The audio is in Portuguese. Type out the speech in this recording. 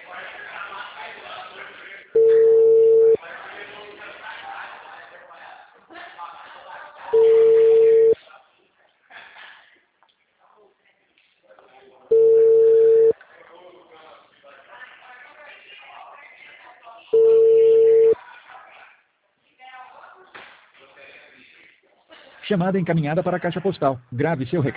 Chamada encaminhada para a caixa postal. Grave seu recado.